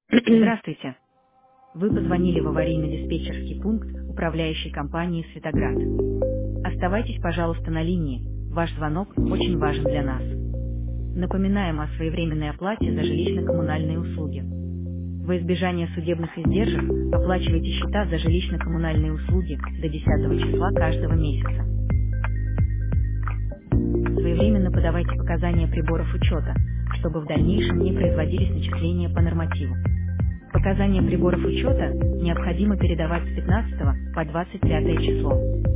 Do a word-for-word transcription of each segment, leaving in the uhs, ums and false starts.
Здравствуйте. Вы позвонили в аварийно-диспетчерский пункт управляющей компании «Светоград». Оставайтесь, пожалуйста, на линии. Ваш звонок очень важен для нас. Напоминаем о своевременной оплате за жилищно-коммунальные услуги. Во избежание судебных издержек оплачивайте счета за жилищно-коммунальные услуги до десятого числа каждого месяца. Своевременно подавайте показания приборов учета, чтобы в дальнейшем не производились начисления по нормативу. Показания приборов учета необходимо передавать с пятнадцатого по двадцать пятое число.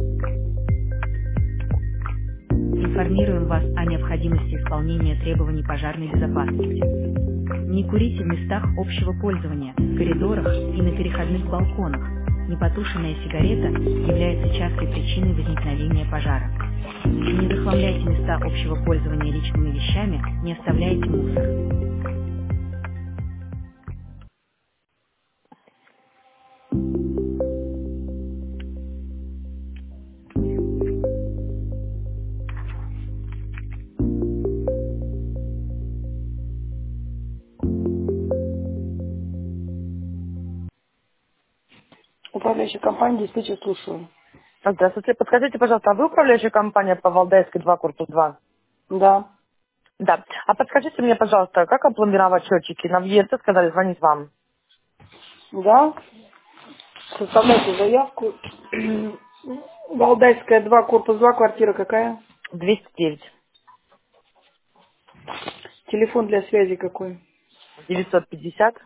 Информируем вас о необходимости исполнения требований пожарной безопасности. Не курите в местах общего пользования, коридорах и на переходных балконах. Непотушенная сигарета является частой причиной возникновения пожара. Не захламляйте места общего пользования личными вещами, не оставляйте мусор. Управляющая компания, диспетчер, слушаю. Здравствуйте. Подскажите, пожалуйста, а вы управляющая компания по Валдайской два, корпус два? Да. Да. А подскажите мне, пожалуйста, как опломбировать счетчики? На въезд сказали звонить вам. Да. Составляйте заявку. Валдайская два, корпус два, квартира какая? двести девять. Телефон для связи какой? девятьсот пятьдесят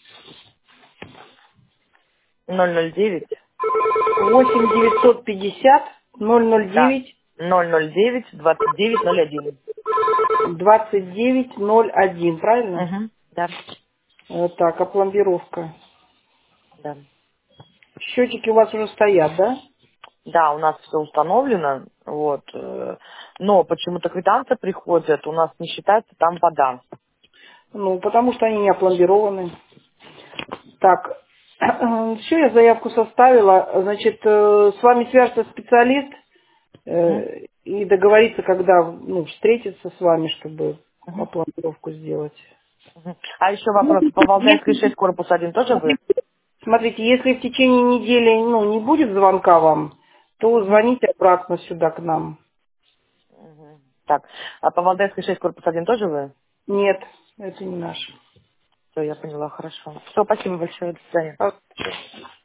ноль ноль девять. восемь девятьсот пятьдесят ноль ноль Да. девять ноль ноль девять двадцать девять ноль один. двадцать девять ноль один, правильно? Угу. Да. Э, Так, опломбировка. Да. Счетчики у вас уже стоят, да? Да, у нас все установлено, вот, э, но почему-то квитанции приходят, у нас не считается там вода. Ну, потому что они не опломбированы. Так, все, я заявку составила. Значит, э, с вами свяжется специалист Мгм. э, и договориться, когда ну, встретиться с вами, чтобы Мгм. опломбировку сделать. Мгм. А еще Ну, вопрос, по Валдайской если, шесть, корпус один тоже вы? смотрите, если в течение недели ну, не будет звонка вам, то Мгм. звоните обратно сюда к нам. Мгм. Так, а по Валдайской шесть, корпус один тоже вы? Нет, это не наш. Все, я поняла, хорошо. Все, спасибо большое, до свидания.